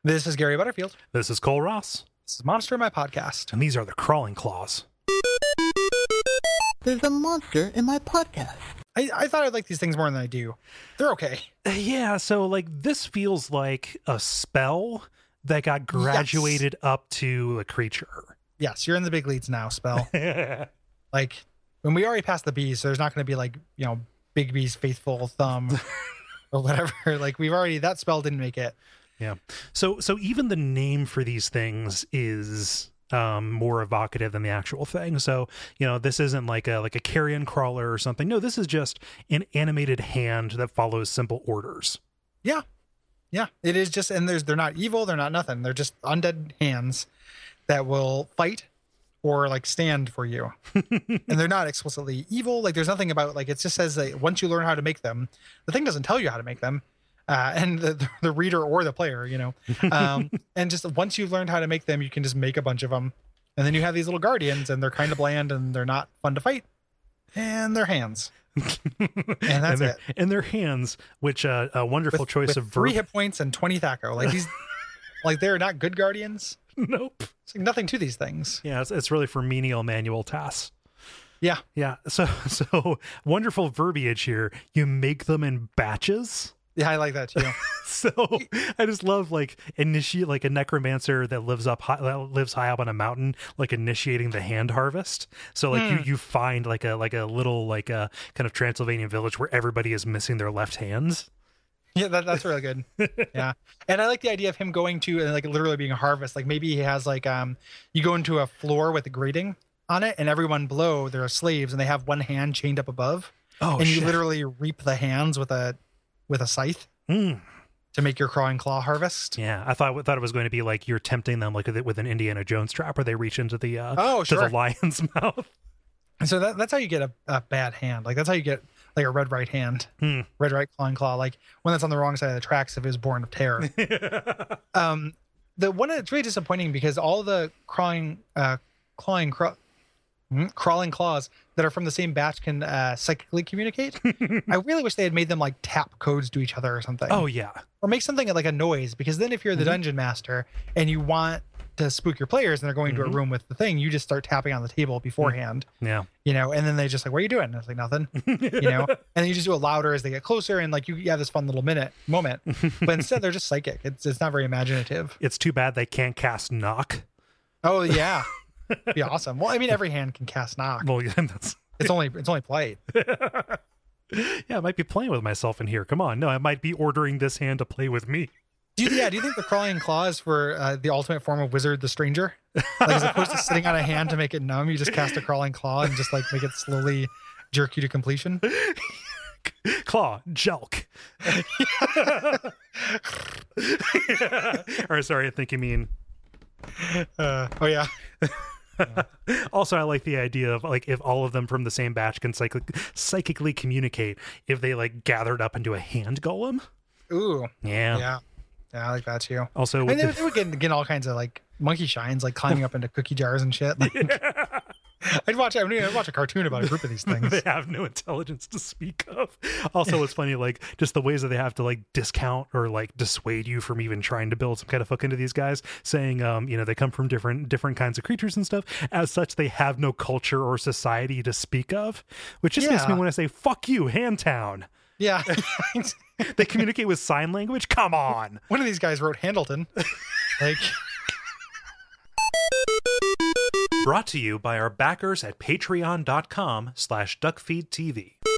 This is Gary Butterfield. This is Cole Ross. This is Monster, my podcast. And these are the Crawling Claws. There's a monster in my podcast. I thought I'd like these things more than I do. They're okay. Yeah, so like this feels like a spell that got graduated up to a creature. Yes, you're in the big leads now, spell. Like, when we already passed the bees, so there's not going to be like, Big B's faithful thumb or whatever. Like, that spell didn't make it. Yeah. So even the name for these things is more evocative than the actual thing. So, this isn't like a carrion crawler or something. No, this is just an animated hand that follows simple orders. Yeah. Yeah. It is just, and they're not evil, they're not nothing. They're just undead hands that will fight or like stand for you. And they're not explicitly evil. Like, there's nothing about, like, it just says that once you learn how to make them, the thing doesn't tell you how to make them. And the reader or the player, and just once you've learned how to make them, you can just make a bunch of them. And then you have these little guardians, and they're kind of bland and they're not fun to fight. And they're hands. And that's it. And their hands, which a wonderful choice with of 3 hit points and 20 Thaco. Like, these, like, they're not good guardians. Nope. It's like nothing to these things. Yeah, it's really for menial manual tasks. Yeah. Yeah. So wonderful verbiage here. You make them in batches. Yeah, I like that too. So I just love like a necromancer that lives high up on a mountain, like initiating the hand harvest. So like you find like a little kind of Transylvanian village where everybody is missing their left hands. Yeah, that's really good. Yeah. And I like the idea of him going to like literally being a harvest. Like, maybe he has like you go into a floor with a grating on it, and everyone below, there are slaves, and they have one hand chained up above. Oh, and shit. you literally reap the hands with a scythe to make your Crawling Claw harvest. Yeah, I thought it was going to be like you're tempting them like with an Indiana Jones trap where they reach into the to the lion's mouth. And so that's how you get a bad hand. Like, that's how you get like a red right hand, red right Clawing Claw. Like, one that's on the wrong side of the tracks if it was born of terror. The one that's really disappointing because all the crawling claws that are from the same batch can psychically communicate. I really wish they had made them like tap codes to each other or something. Oh yeah. Or make something like a noise, because then if you're the dungeon master and you want to spook your players and they're going to a room with the thing, you just start tapping on the table beforehand. Yeah. And then they just like, what are you doing? And it's like, nothing. And then you just do it louder as they get closer, and like you have this fun little moment. But instead they're just psychic. It's not very imaginative. It's too bad they can't cast knock. Oh yeah. Be awesome. Well, I mean, every hand can cast knock. Well, yeah, It's only polite. Yeah, I might be playing with myself in here. Come on. No, I might be ordering this hand to play with me. Do you think the Crawling Claw is for the ultimate form of Wizard the Stranger? Like, as opposed to sitting on a hand to make it numb, you just cast a Crawling Claw and just like make it slowly jerk you to completion? Claw, jelk. Or sorry, I think you mean... Oh yeah. Also, I like the idea of like if all of them from the same batch can psychically communicate, if they like gathered up into a hand golem. Ooh. Yeah, I like that too. Also, they would get all kinds of like monkey shines, like climbing up into cookie jars and shit. Like, I'd watch a cartoon about a group of these things. They have no intelligence to speak of. Also, it's funny, like just the ways that they have to like discount or like dissuade you from even trying to build some kind of hook into these guys, saying, they come from different kinds of creatures and stuff. As such, they have no culture or society to speak of, which just makes me want to say, "Fuck you, Handtown." Yeah. They communicate with sign language. Come on. One of these guys wrote Handleton. Like. Brought to you by our backers at patreon.com/duckfeedtv.